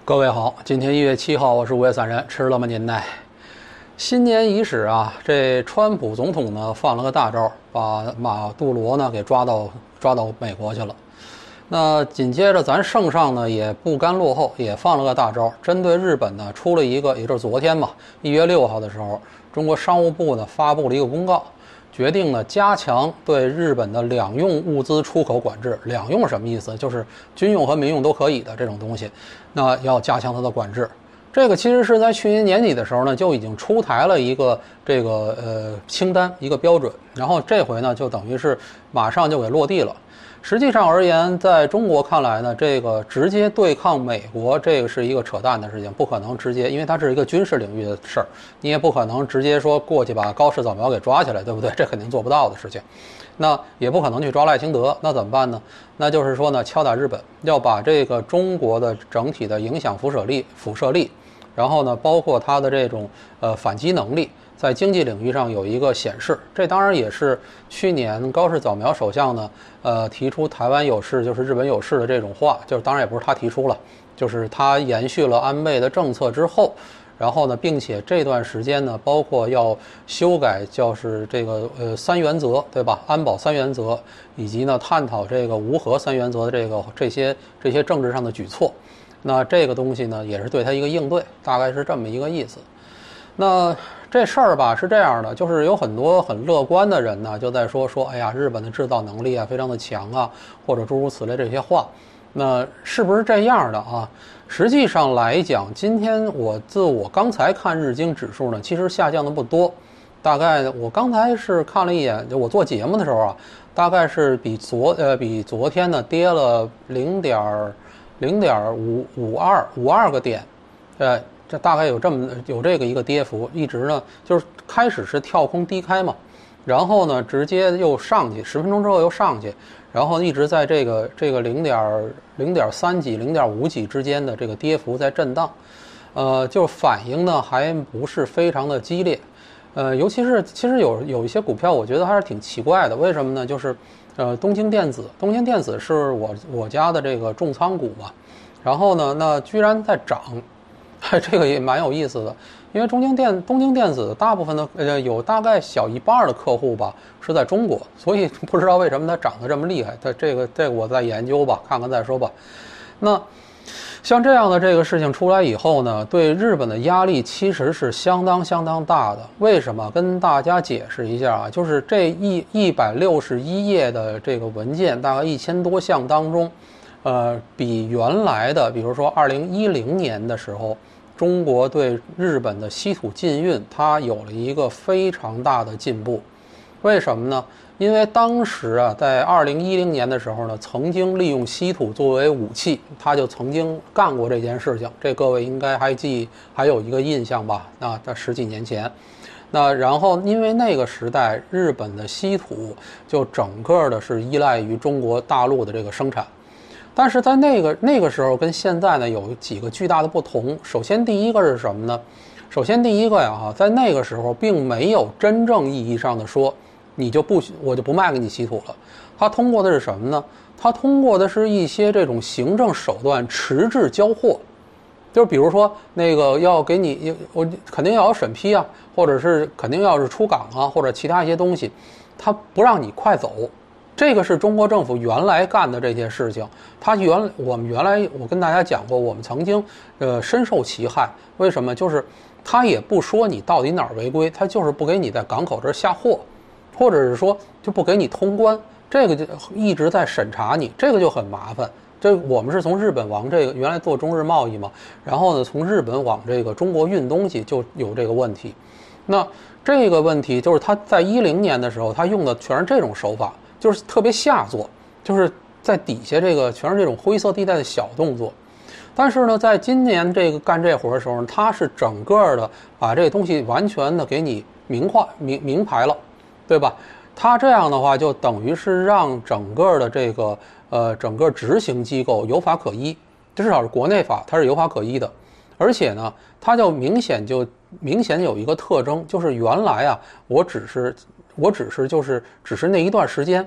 各位好，今天1月7号，我是5月3日，吃了吗您呢？新年伊始啊，这川普总统呢放了个大招，把马杜罗呢给抓到美国去了。那紧接着咱圣上呢也不甘落后，也放了个大招，针对日本呢出了一个，也就是昨天嘛，1月6号的时候，中国商务部呢发布了一个公告，决定呢加强对日本的两用物资出口管制。两用什么意思？就是军用和民用都可以的这种东西，那要加强它的管制。这个其实是在去年年底的时候呢，就已经出台了一个清单，一个标准，然后这回呢就等于是马上就给落地了。实际上而言，在中国看来呢，这个直接对抗美国，这个是一个扯淡的事情，不可能直接，因为它是一个军事领域的事儿，你也不可能直接说过去把高市早苗给抓起来，对不对？这肯定做不到的事情。那也不可能去抓赖清德，那怎么办呢？那就是说呢，敲打日本，要把这个中国的整体的影响辐射力，然后呢，包括它的这种反击能力，在经济领域上有一个显示。这当然也是去年高市早苗首相呢，提出台湾有事就是日本有事的这种话，就是当然也不是他提出了，就是他延续了安倍的政策之后，然后呢，并且这段时间呢，包括要修改就是这个三原则，对吧？安保三原则，以及呢探讨这个无核三原则的这些政治上的举措。那这个东西呢，也是对他一个应对，大概是这么一个意思。那这事儿吧是这样的，就是有很多很乐观的人呢，就在说，哎呀，日本的制造能力啊非常的强啊，或者诸如此类这些话。那是不是这样的啊？实际上来讲，今天我刚才看日经指数呢，其实下降的不多，大概我刚才是看了一眼，就我做节目的时候啊，大概是比昨天呢跌了0.52个点，这大概有这个一个跌幅，一直呢就是开始是跳空低开嘛，然后呢直接又上去，10分钟之后又上去，然后一直在这个0.3几、0.5几之间的这个跌幅在震荡，就反应呢还不是非常的激烈，尤其是其实有一些股票我觉得还是挺奇怪的，为什么呢？就是东京电子是我家的这个重仓股嘛，然后呢那居然在涨。这个也蛮有意思的，因为东京电子大部分的有大概小一半的客户吧是在中国，所以不知道为什么它涨得这么厉害。它这个我再研究吧，看看再说吧。那像这样的这个事情出来以后呢，对日本的压力其实是相当大的。为什么？跟大家解释一下啊，就是这161页的这个文件，大概1000多项当中，比原来的，比如说2010年的时候，中国对日本的稀土禁运，它有了一个非常大的进步。为什么呢？因为当时啊，在2010年的时候呢，曾经利用稀土作为武器，他就曾经干过这件事情。这各位应该还有一个印象吧？那在10几年前，那然后因为那个时代日本的稀土就整个的是依赖于中国大陆的这个生产。但是在那个时候跟现在呢有几个巨大的不同。首先第一个是什么呢？首先第一个呀在那个时候并没有真正意义上的说我就不卖给你稀土了。它通过的是什么呢？它通过的是一些这种行政手段迟滞交货。就是比如说那个要给你，我肯定要有审批啊，或者是肯定要是出港啊，或者其他一些东西，它不让你快走。这个是中国政府原来干的这些事情，我们原来我跟大家讲过，我们曾经深受其害。为什么？就是他也不说你到底哪儿违规，他就是不给你在港口这儿下货，或者是说就不给你通关，这个就一直在审查你，这个就很麻烦。这我们是从日本往这个原来做中日贸易嘛，然后呢从日本往这个中国运东西就有这个问题。那这个问题就是他在2010年的时候，他用的全是这种手法。就是特别下作，就是在底下这个全是这种灰色地带的小动作。但是呢，在今年这个干这活的时候，他是整个的把这个东西完全的给你明牌了，对吧？他这样的话就等于是让整个的这个整个执行机构有法可依，至少是国内法它是有法可依的。而且呢，它就明显有一个特征，就是原来啊，只是那一段时间，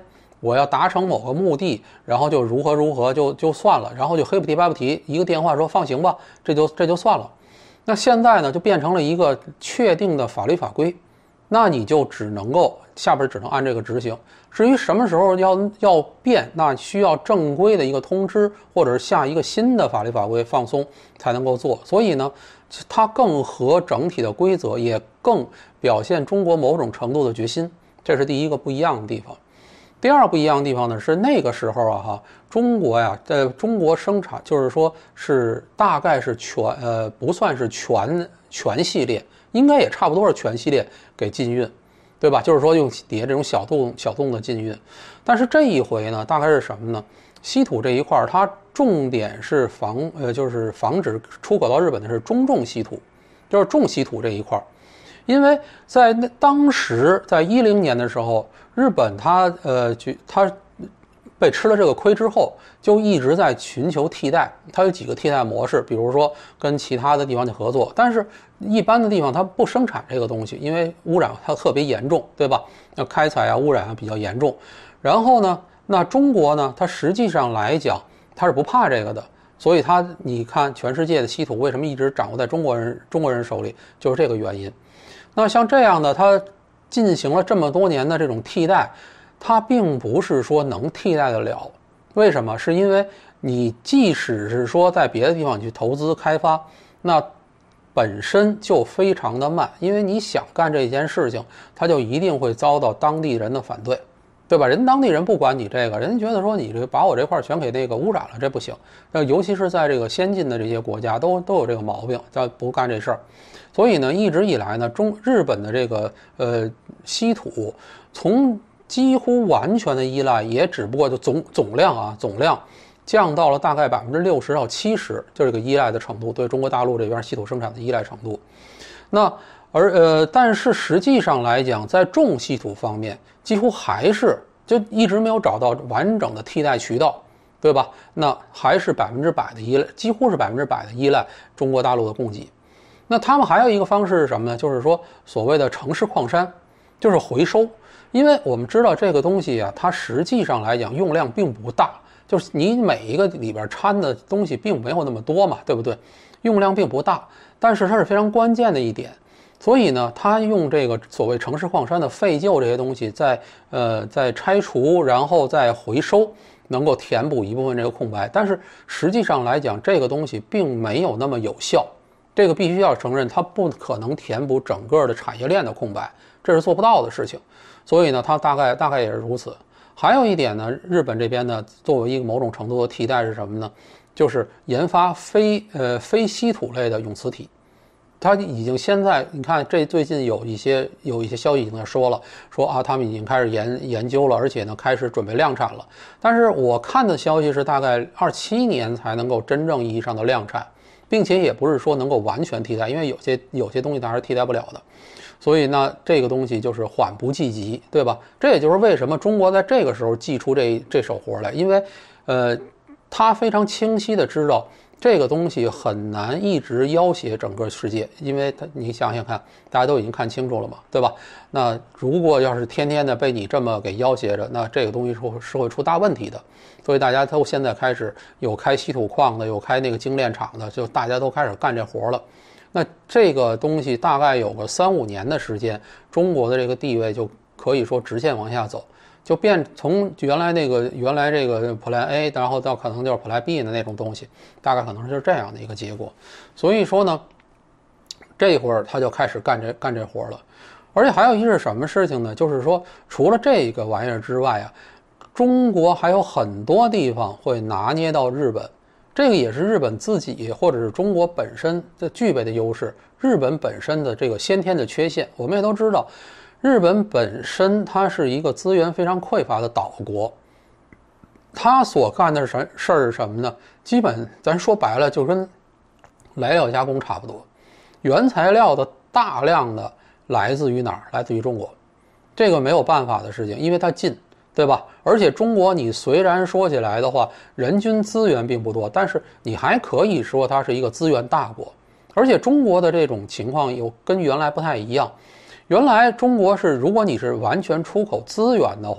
我要达成某个目的，然后就如何就算了，然后就黑不提白不提，一个电话说放行吧，这就算了。那现在呢，就变成了一个确定的法律法规，那你就只能够下边只能按这个执行。至于什么时候要变，那需要正规的一个通知，或者是下一个新的法律法规放松才能够做。所以呢，它更合整体的规则，也更表现中国某种程度的决心，这是第一个不一样的地方。第二不一样的地方呢，是那个时候啊中国呀，在中国生产，就是说是大概是不算是全系列，应该也差不多是全系列给禁运，对吧？就是说用底下这种小动的禁运。但是这一回呢，大概是什么呢？稀土这一块它重点是就是防止出口到日本的是中重稀土，就是重稀土这一块。因为在当时在10年的时候，日本它被吃了这个亏之后，就一直在寻求替代。它有几个替代模式，比如说跟其他的地方去合作，但是一般的地方它不生产这个东西，因为污染它特别严重，对吧？那开采啊污染啊比较严重。然后呢，那中国呢，它实际上来讲它是不怕这个的，所以你看全世界的稀土为什么一直掌握在中国人手里，就是这个原因。那像这样的，它进行了这么多年的这种替代，它并不是说能替代得了。为什么？是因为你即使是说在别的地方去投资开发，那本身就非常的慢，因为你想干这件事情，它就一定会遭到当地人的反对，对吧？当地人不管你这个，人家觉得说你这把我这块全给那个污染了，这不行。尤其是在这个先进的这些国家都有这个毛病，叫不干这事儿。所以呢，一直以来呢，日本的这个稀土从几乎完全的依赖，也只不过就总量降到了大概60%到70%，就这个依赖的程度，对中国大陆这边稀土生产的依赖程度。那但是实际上来讲，在重稀土方面，几乎还是就一直没有找到完整的替代渠道，对吧？那还是100%的依赖，几乎是100%的依赖中国大陆的供给。那他们还有一个方式是什么呢？就是说所谓的城市矿山，就是回收。因为我们知道这个东西啊，它实际上来讲用量并不大，就是你每一个里边掺的东西并没有那么多嘛，对不对？用量并不大，但是它是非常关键的一点。所以呢，它用这个所谓城市矿山的废旧这些东西再拆除，然后再回收，能够填补一部分这个空白。但是实际上来讲，这个东西并没有那么有效。这个必须要承认，它不可能填补整个的产业链的空白，这是做不到的事情。所以呢，它大概也是如此。还有一点呢，日本这边呢，作为一个某种程度的替代是什么呢？就是研发非稀土类的永磁体。它已经现在你看，这最近有一些消息已经在说啊，他们已经开始研究了，而且呢开始准备量产了。但是我看的消息是大概27年才能够真正意义上的量产。并且也不是说能够完全替代，因为有些东西它还是替代不了的，所以呢，这个东西就是缓不济急，对吧？这也就是为什么中国在这个时候祭出这手活来，因为他非常清晰的知道这个东西很难一直要挟整个世界，因为你想想看，大家都已经看清楚了嘛，对吧？那如果要是天天的被你这么给要挟着，那这个东西是会出大问题的。所以大家都现在开始有开稀土矿的，有开那个精炼厂的，就大家都开始干这活了。那这个东西大概有个3-5年的时间，中国的这个地位就可以说直线往下走，就从原来这个Plan A， 然后到可能就是 Plan B 的那种东西，大概可能是这样的一个结果。所以说呢，这会儿他就开始干这活了。而且还有一是什么事情呢？就是说除了这个玩意儿之外啊，中国还有很多地方会拿捏到日本，这个也是日本自己或者是中国本身的具备的优势，日本本身的这个先天的缺陷。我们也都知道，日本本身它是一个资源非常匮乏的岛国，它所干的事儿是什么呢？基本咱说白了就跟来料加工差不多，原材料的大量的来自于哪儿？来自于中国，这个没有办法的事情，因为它近。对吧？而且中国你虽然说起来的话，人均资源并不多，但是你还可以说它是一个资源大国。而且中国的这种情况跟原来不太一样。原来中国是，如果你是完全出口资源的话，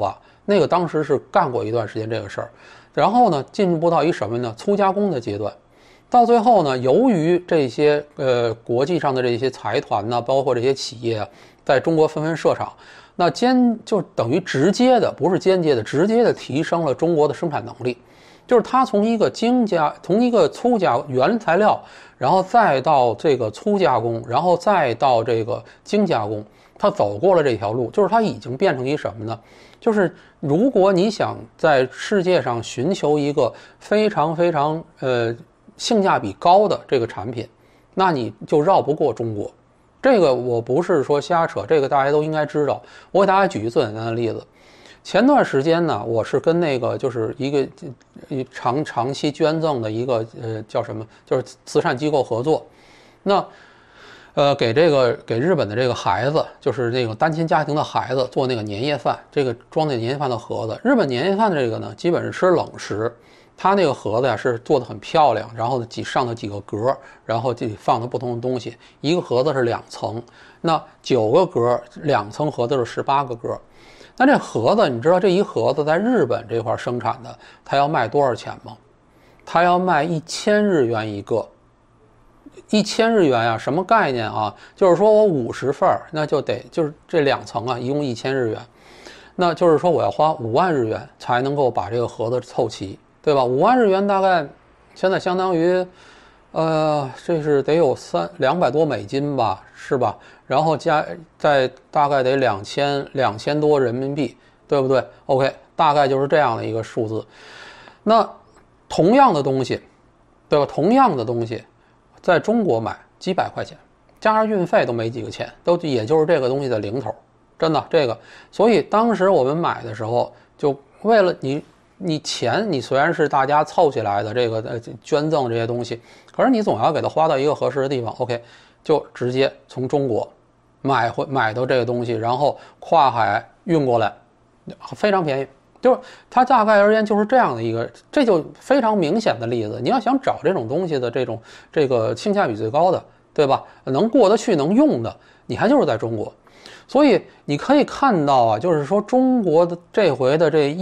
那个当时是干过一段时间这个事儿。然后呢，进步到一什么呢？粗加工的阶段。到最后呢，由于这些国际上的这些财团呢，包括这些企业啊，在中国纷纷设厂，那就等于直接的，不是间接的，直接的提升了中国的生产能力。就是它从一个粗加原材料，然后再到这个粗加工，然后再到这个精加工，它走过了这条路，就是它已经变成一什么呢？就是如果你想在世界上寻求一个非常非常性价比高的这个产品，那你就绕不过中国。这个我不是说瞎扯，这个大家都应该知道。我给大家举一最简单的例子。前段时间呢，我是跟那个就是一个长期捐赠的一个叫什么，就是慈善机构合作。那给日本的这个孩子，就是那个单亲家庭的孩子做那个年夜饭，这个装那年夜饭的盒子。日本年夜饭的这个呢，基本是吃冷食。它那个盒子呀是做的很漂亮，然后上的几个格，然后这里放的不同的东西。一个盒子是2层，那9个格，2层盒子是18个格。那这盒子，你知道这一盒子在日本这块生产的，它要卖多少钱吗？它要卖1000日元一个。1000日元呀，什么概念啊？就是说我50份，那就得就是这2层啊，一共1000日元。那就是说我要花5万日元才能够把这个盒子凑齐。对吧？5万日元大概现在相当于，这是得有200多美金吧，是吧？然后再大概得2000多人民币，对不对 ？OK， 大概就是这样的一个数字。那同样的东西，对吧？同样的东西，在中国买几百块钱，加上运费都没几个钱，也就是这个东西的零头，真的这个。所以当时我们买的时候，就为了你钱，你虽然是大家凑起来的这个捐赠这些东西，可是你总要给它花到一个合适的地方。OK， 就直接从中国买到这个东西，然后跨海运过来，非常便宜。就是它大概而言就是这样的一个，这就非常明显的例子。你要想找这种东西的这个性价比最高的，对吧？能过得去能用的，你还就是在中国。所以你可以看到啊，就是说中国的这回的这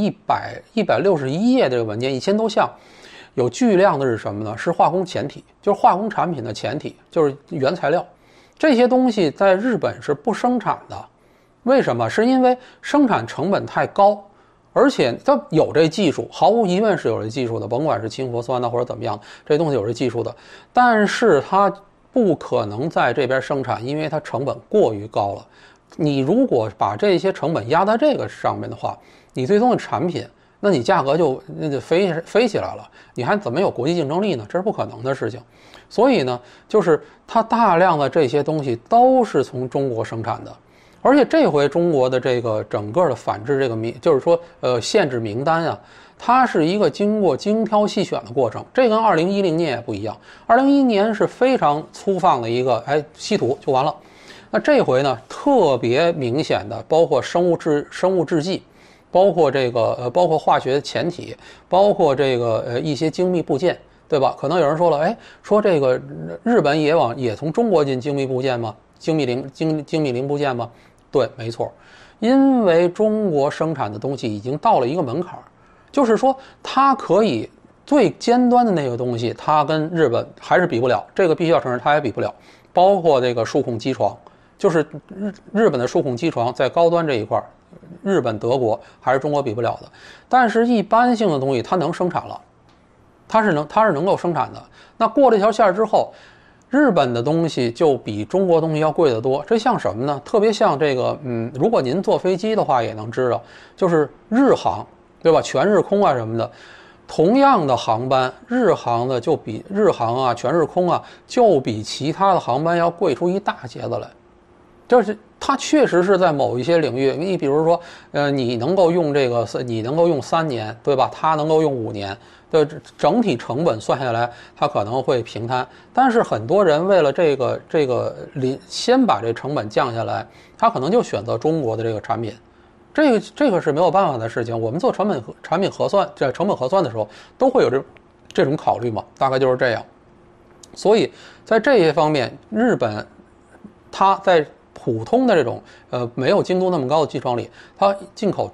161页这个文件1000多项，有巨量的是什么呢？是化工前体，就是化工产品的前体，就是原材料。这些东西在日本是不生产的，为什么？是因为生产成本太高，而且它有这技术，毫无疑问是有这技术的，甭管是氢氟酸呢或者怎么样，这东西有这技术的，但是它不可能在这边生产，因为它成本过于高了。你如果把这些成本压在这个上面的话，你最终的产品，那你价格就飞起来了，你还怎么有国际竞争力呢？这是不可能的事情。所以呢，就是它大量的这些东西都是从中国生产的，而且这回中国的这个整个的反制这个就是说限制名单啊，它是一个经过精挑细选的过程。这跟2010年也不一样，2011年是非常粗放的一个稀土就完了。那这回呢，特别明显的，包括生物制剂，包括这个包括化学前体，包括这个一些精密部件，对吧？可能有人说了，说这个日本也从中国进精密部件吗？精密零部件吗？对，没错，因为中国生产的东西已经到了一个门槛，就是说它可以最尖端的那个东西，它跟日本还是比不了，这个必须要承认，它也比不了。包括这个数控机床。就是日本的数控机床在高端这一块，日本、德国还是中国比不了的。但是一般性的东西它能生产了，它是能够生产的。那过这条线之后，日本的东西就比中国东西要贵得多。这像什么呢？特别像这个，如果您坐飞机的话也能知道，就是日航，对吧？全日空啊什么的。同样的航班，日航的就比日航啊、全日空啊，就比其他的航班要贵出一大截子来。就是它确实是在某一些领域，你比如说，你能够用你能够用3年，对吧？它能够用5年，的整体成本算下来，它可能会平摊。但是很多人为了先把这成本降下来，他可能就选择中国的这个产品，这个是没有办法的事情。我们做产品核算，在成本核算的时候，都会有这种考虑嘛，大概就是这样。所以在这些方面，日本它在普通的这种没有精度那么高的机床里，它进口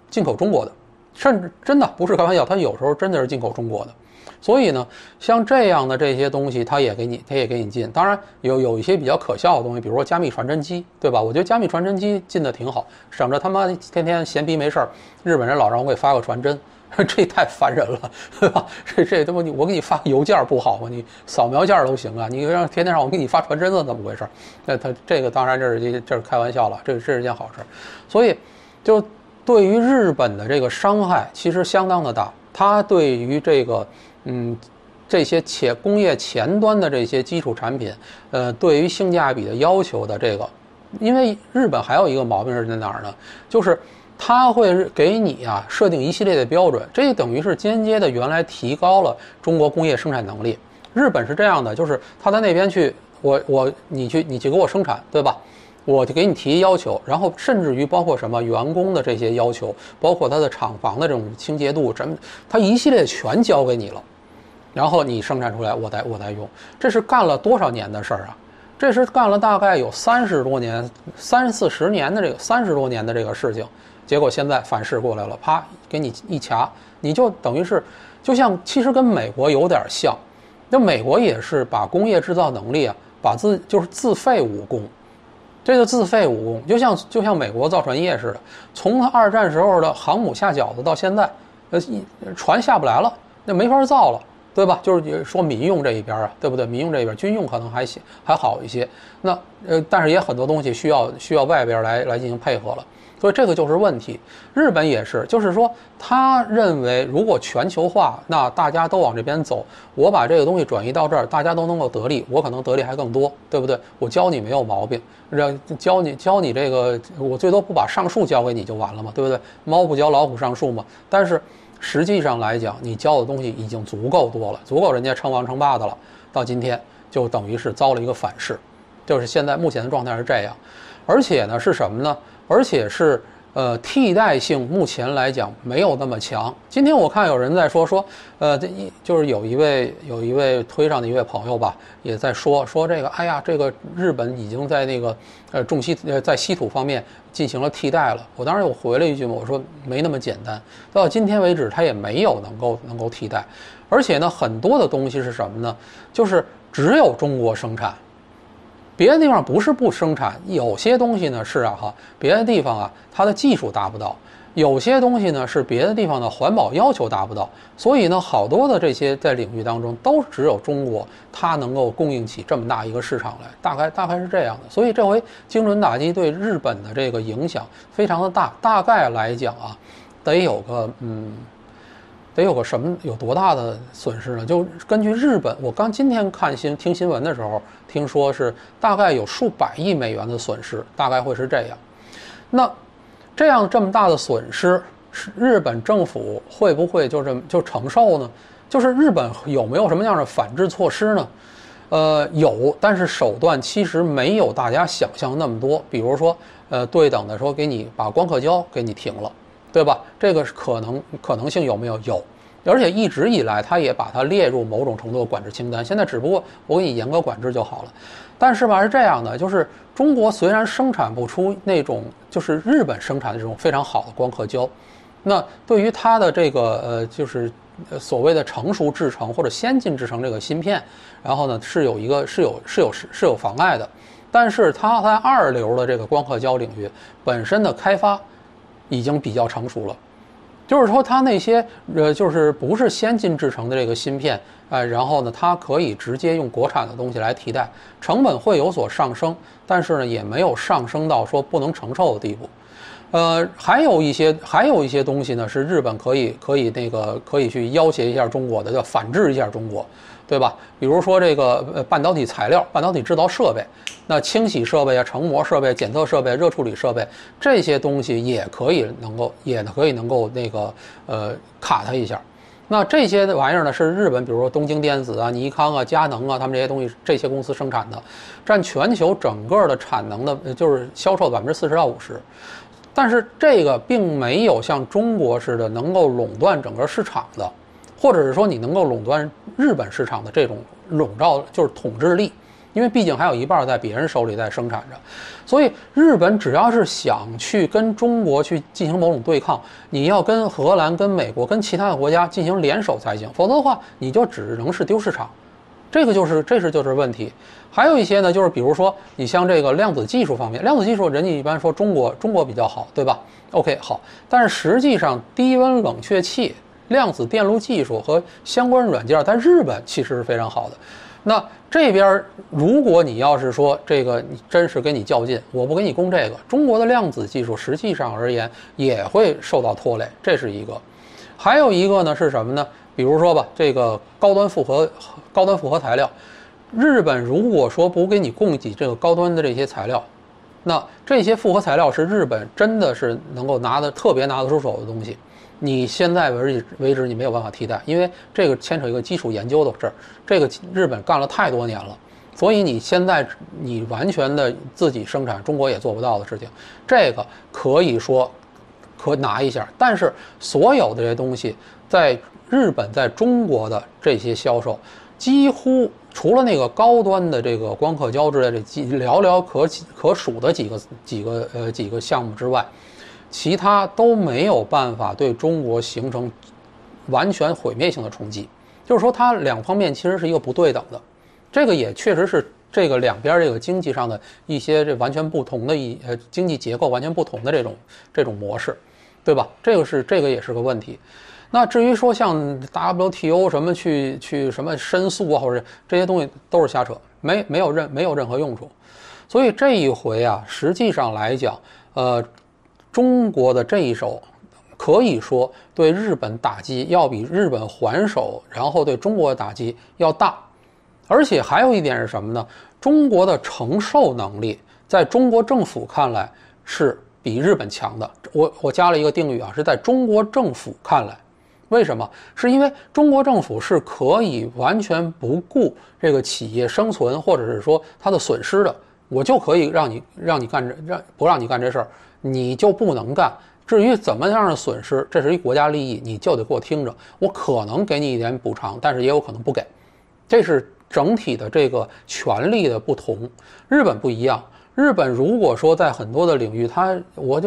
进口中国的，甚至真的不是开玩笑，它有时候真的是进口中国的。所以呢，像这样的这些东西，它也给你进。当然有一些比较可笑的东西，比如说加密传真机，对吧？我觉得加密传真机进的挺好，省着他妈天天闲逼没事儿，日本人老让我给发个传真，这太烦人了，对吧？这他妈我给你发邮件不好吗？你扫描件都行啊，你天天让我给你发传真，怎么回事？那他这个当然这是开玩笑了，这是件好事。所以就对于日本的这个伤害其实相当的大，它对于这个这些工业前端的这些基础产品，对于性价比的要求的这个，因为日本还有一个毛病是在哪儿呢？就是它会给你啊设定一系列的标准，这等于是间接的原来提高了中国工业生产能力。日本是这样的，就是他在那边去，你去给我生产，对吧？我就给你提要求，然后甚至于包括什么员工的这些要求，包括他的厂房的这种清洁度，他一系列全交给你了。然后你生产出来，我再用，这是干了多少年的事儿啊？这是干了大概有30多年、30-40年的30多年的这个事情，结果现在反噬过来了，啪给你一掐，你就等于是，就像其实跟美国有点像，那美国也是把工业制造能力啊，就是自废武功，这就自废武功，就像美国造船业似的，从它2战时候的航母下饺子到现在，船下不来了，那没法造了。对吧？就是说民用这一边啊，对不对？民用这一边，军用可能还好一些。那但是也很多东西需要外边来进行配合了。所以这个就是问题。日本也是，就是说他认为如果全球化，那大家都往这边走，我把这个东西转移到这儿，大家都能够得利，我可能得利还更多，对不对？我教你没有毛病，教你这个，我最多不把上树教给你就完了嘛，对不对？猫不教老虎上树嘛。但是实际上来讲，你教的东西已经足够多了，足够人家称王称霸的了。到今天就等于是遭了一个反噬，就是现在目前的状态是这样。而且呢是什么呢？而且是替代性目前来讲没有那么强。今天我看有人在说就是有一位推上的一位朋友吧，也在说这个，哎呀，这个日本已经在那个在稀土方面进行了替代了。我当时我回了一句嘛，我说没那么简单，到今天为止它也没有能够替代。而且呢，很多的东西是什么呢？就是只有中国生产。别的地方不是不生产，有些东西呢是别的地方它的技术达不到，有些东西呢是别的地方的环保要求达不到，所以呢好多的这些在领域当中都只有中国它能够供应起这么大一个市场来，大概是这样的。所以这回精准打击对日本的这个影响非常的大，大概来讲得有个有多大的损失呢？就根据日本，我今天听新闻的时候，听说是大概有数百亿美元的损失，大概会是这样。那这么大的损失，日本政府会不会就承受呢？就是日本有没有什么样的反制措施呢？有，但是手段其实没有大家想象那么多。比如说，对等的说给你把光刻胶给你停了。对吧？这个可能性有没有？有，而且一直以来，他也把它列入某种程度的管制清单。现在只不过我给你严格管制就好了。但是吧，是这样的，就是中国虽然生产不出那种就是日本生产的这种非常好的光刻胶，那对于它的这个就是所谓的成熟制程或者先进制程这个芯片，然后呢是有妨碍的。但是它在2流的这个光刻胶领域本身的开发已经比较成熟了，就是说它那些就是不是先进制成的这个芯片，然后呢它可以直接用国产的东西来替代，成本会有所上升，但是呢也没有上升到说不能承受的地步。还有一些东西呢是日本可以去要挟一下中国的，叫反制一下中国，对吧？比如说这个半导体材料、半导体制造设备，那清洗设备成膜设备、检测设备、热处理设备这些东西也可以能够卡它一下。那这些玩意儿呢是日本，比如说东京电子尼康佳能他们这些东西，这些公司生产的，占全球整个的产能的，就是销售的40%到50%。但是这个并没有像中国似的能够垄断整个市场的，或者是说你能够垄断日本市场的这种笼罩，就是统治力。 因为毕竟还有一半在别人手里在生产着，所以日本只要是想去跟中国去进行某种对抗，你要跟荷兰、跟美国、跟其他的国家进行联手才行，否则的话你就只能是丢市场，这就是问题。还有一些呢，就是比如说你像这个量子技术方面，量子技术人家一般说中国比较好，对吧 ？OK 好，但是实际上低温冷却器、量子电路技术和相关软件在日本其实是非常好的。那这边如果你要是说这个你真是跟你较劲，我不给你供这个，中国的量子技术实际上而言也会受到拖累，这是一个。还有一个呢是什么呢？比如说吧，这个高端复合材料，日本如果说不给你供给这个高端的这些材料，那这些复合材料是日本真的是能够特别拿得出手的东西。你现在为止你没有办法替代，因为这个牵扯一个基础研究的事儿，这个日本干了太多年了，所以你现在你完全的自己生产，中国也做不到的事情，这个可以说可拿一下。但是所有的这些东西在日本在中国的这些销售，几乎除了那个高端的这个光刻胶之类的寥寥可数的几个项目之外，其他都没有办法对中国形成完全毁灭性的冲击，就是说它两方面其实是一个不对等的，这个也确实是这个两边这个经济上的一些这完全不同的经济结构完全不同的这种模式，对吧？这个也是个问题。那至于说像 WTO 什么去什么申诉啊，或者这些东西都是瞎扯，没有任何用处。所以这一回啊，实际上来讲，中国的这一手可以说对日本打击要比日本还手然后对中国的打击要大。而且还有一点是什么呢？中国的承受能力在中国政府看来是比日本强的。我加了一个定语啊，是在中国政府看来。为什么？是因为中国政府是可以完全不顾这个企业生存或者是说它的损失的，我就可以让你不让你干这事儿，你就不能干。至于怎么样的损失，这是一国家利益，你就得给我听着。我可能给你一点补偿，但是也有可能不给。这是整体的这个权力的不同。日本不一样，日本如果说在很多的领域，我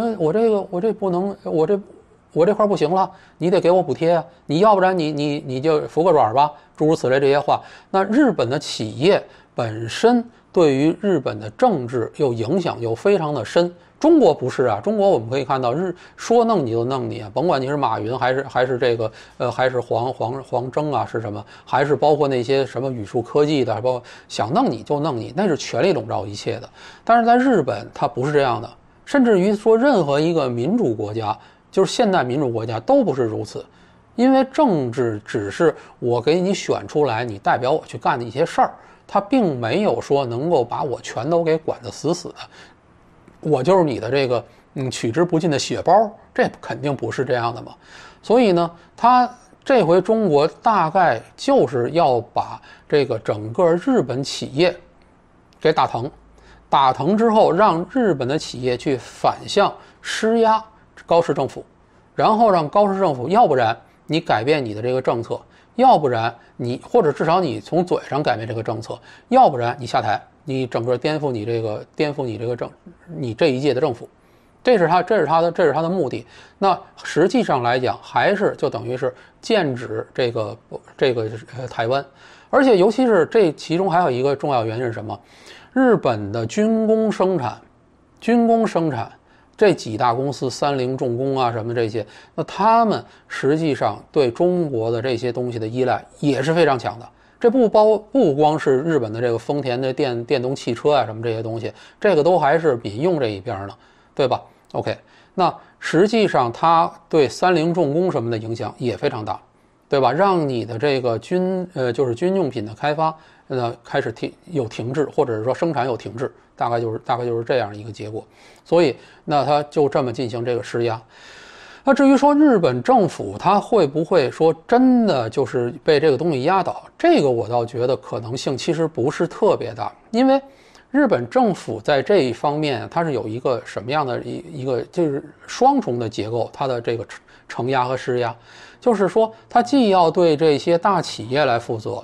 这块不行了，你得给我补贴啊！你要不然你就服个软吧，诸如此类这些话。那日本的企业本身对于日本的政治又影响又非常的深。中国不是啊，中国我们可以看到说弄你就弄你啊，甭管你是马云还是这个还是黄峥啊是什么，还是包括那些什么宇树科技的，包括想弄你就弄你，那是权力笼罩一切的。但是在日本它不是这样的，甚至于说任何一个民主国家，就是现代民主国家都不是如此，因为政治只是我给你选出来，你代表我去干的一些事儿，它并没有说能够把我全都给管得死死的。我就是你的这个取之不尽的血包，这肯定不是这样的嘛。所以呢，他这回中国大概就是要把这个整个日本企业给打疼之后，让日本的企业去反向施压高市政府，然后让高市政府要不然你改变你的这个政策，要不然你或者至少你从嘴上改变这个政策，要不然你下台，你整个颠覆你这一届的政府，这是他的目的。那实际上来讲，还是就等于是剑指这个台湾，而且尤其是这其中还有一个重要原因是什么？日本的军工生产。这几大公司，三菱重工啊什么这些，那他们实际上对中国的这些东西的依赖也是非常强的。这不光是日本的这个丰田的电动汽车啊什么这些东西，这个都还是民用这一边呢，对吧 ？OK， 那实际上它对三菱重工什么的影响也非常大，对吧？让你的这个就是军用品的开发开始有停滞，或者是说生产有停滞。大概就是这样一个结果，所以那他就这么进行这个施压。那至于说日本政府他会不会说真的就是被这个东西压倒，这个我倒觉得可能性其实不是特别大，因为日本政府在这一方面它是有一个什么样的一个就是双重的结构，它的这个承压和施压，就是说它既要对这些大企业来负责，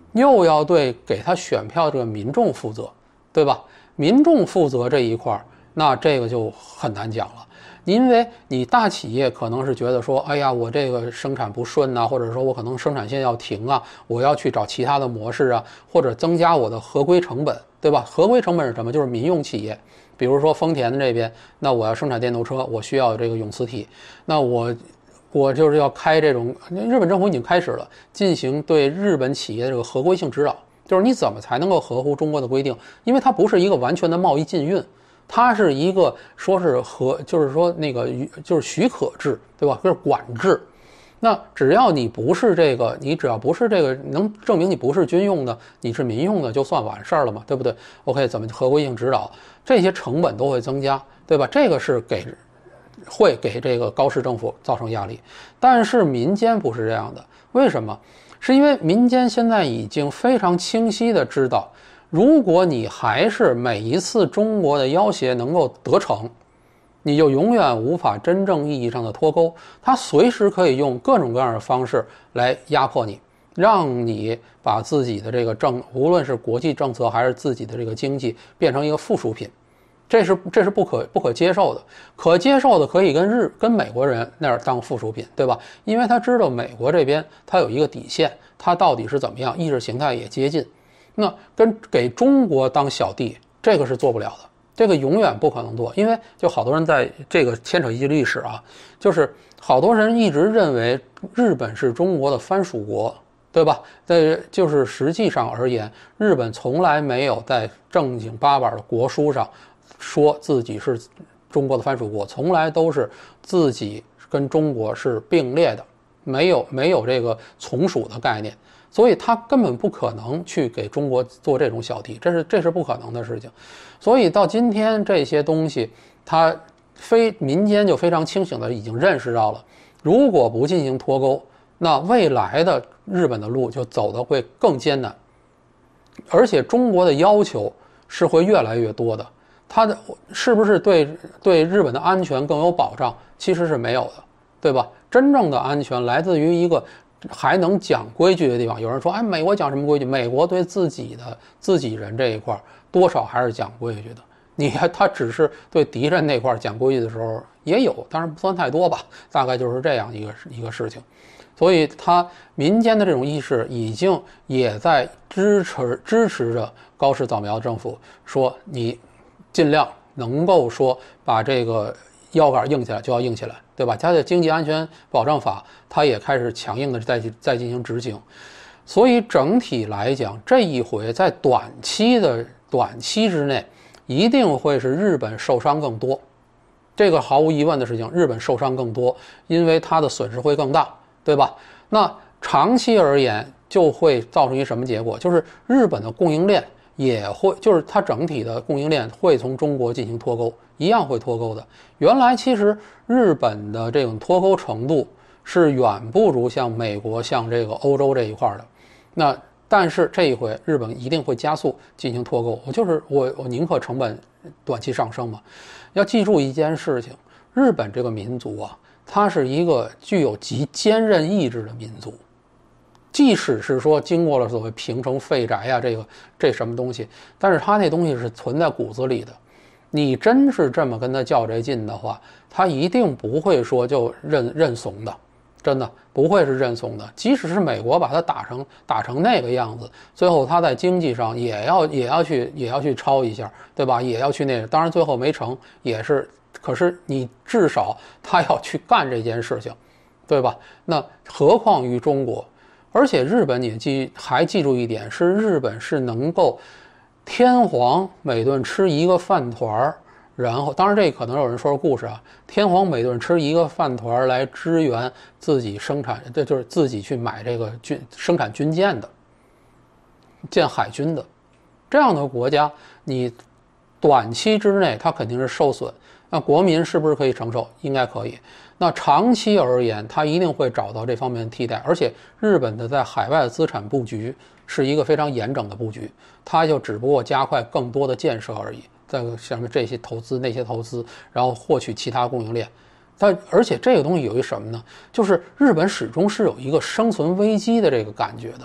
又要对给他选票这个民众负责，对吧？民众负责这一块，那这个就很难讲了。因为你大企业可能是觉得说，哎呀，我这个生产不顺啊，或者说我可能生产线要停啊，我要去找其他的模式啊，或者增加我的合规成本，对吧？合规成本是什么？就是民用企业，比如说丰田这边，那我要生产电动车，我需要这个永磁体，那我就是要开这种，日本政府已经开始了进行对日本企业这个合规性指导，就是你怎么才能够合乎中国的规定？因为它不是一个完全的贸易禁运。它是一个说是就是说那个就是许可制，对吧？就是管制。那只要你不是这个，你只要不是这个能证明你不是军用的，你是民用的，就算完事儿了嘛，对不对 ？OK， 怎么合规性指导，这些成本都会增加，对吧？这个是会给这个高市政府造成压力。但是民间不是这样的，为什么？是因为民间现在已经非常清晰的知道。如果你还是每一次中国的要挟能够得逞，你就永远无法真正意义上的脱钩。它随时可以用各种各样的方式来压迫你，让你把自己的这个无论是国际政策还是自己的这个经济变成一个附属品，这是不可接受的。可接受的可以跟美国人那儿当附属品，对吧？因为他知道美国这边他有一个底线，他到底是怎么样，意识形态也接近。那给中国当小弟，这个是做不了的，这个永远不可能做，因为就好多人在这个牵扯一句历史啊，就是好多人一直认为日本是中国的藩属国，对吧？就是实际上而言，日本从来没有在正经八百的国书上说自己是中国的藩属国，从来都是自己跟中国是并列的，没有这个从属的概念。所以他根本不可能去给中国做这种小弟，这是不可能的事情。所以到今天这些东西，民间就非常清醒的已经认识到了，如果不进行脱钩，那未来的日本的路就走得会更艰难，而且中国的要求是会越来越多的。它的是不是对日本的安全更有保障？其实是没有的，对吧？真正的安全来自于一个还能讲规矩的地方。有人说，哎，美国讲什么规矩？美国对自己人这一块多少还是讲规矩的。他只是对敌人那块讲规矩的时候也有，当然不算太多吧，大概就是这样一个事情。所以民间的这种意识已经也在支持着高市早苗政府，说你尽量能够说把这个腰杆硬起来就要硬起来，对吧？它的经济安全保障法，它也开始强硬的在进行执行。所以整体来讲，这一回在短期之内，一定会是日本受伤更多。这个毫无疑问的事情，日本受伤更多，因为它的损失会更大，对吧？那长期而言，就会造成一什么结果？就是日本的供应链也会，就是它整体的供应链会从中国进行脱钩，一样会脱钩的。原来其实日本的这种脱钩程度是远不如像美国、像这个欧洲这一块的。但是这一回日本一定会加速进行脱钩。我宁可成本短期上升嘛。要记住一件事情，日本这个民族啊，它是一个具有极坚韧意志的民族。即使是说经过了所谓平成废宅啊，这什么东西，但是他那东西是存在骨子里的。你真是这么跟他较这劲的话，他一定不会说就认怂的，真的不会是认怂的。即使是美国把他打成那个样子，最后他在经济上也要去抄一下，对吧？也要去那个，当然最后没成，也是。可是你至少他要去干这件事情，对吧？那何况于中国？而且日本你还记住一点，是日本是能够天皇每顿吃一个饭团，然后当然这可能有人说故事啊，天皇每顿吃一个饭团来支援自己生产，这就是自己去买这个生产军舰的，建海军的这样的国家，你短期之内它肯定是受损。那国民是不是可以承受？应该可以。那长期而言，它一定会找到这方面的替代。而且日本的在海外的资产布局是一个非常严整的布局，它就只不过加快更多的建设而已。在像这些投资、那些投资，然后获取其他供应链。而且这个东西有一什么呢？就是日本始终是有一个生存危机的这个感觉的。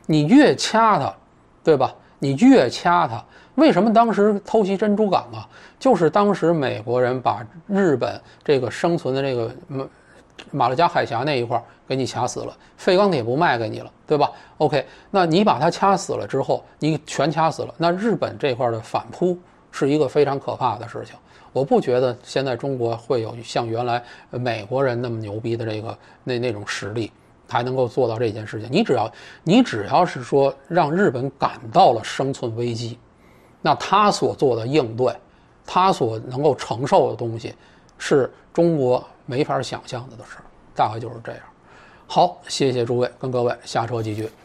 你越掐它，对吧？你越掐它，为什么当时偷袭珍珠港啊？就是当时美国人把日本这个生存的这个马六甲海峡那一块给你掐死了，废钢铁不卖给你了，对吧 ？OK， 那你把它掐死了之后，你全掐死了，那日本这块的反扑是一个非常可怕的事情。我不觉得现在中国会有像原来美国人那么牛逼的这个那种实力，还能够做到这件事情。你只要是说让日本感到了生存危机，那他所做的应对，他所能够承受的东西，是中国没法想象的事儿，大概就是这样。好，谢谢诸位，跟各位下车继续。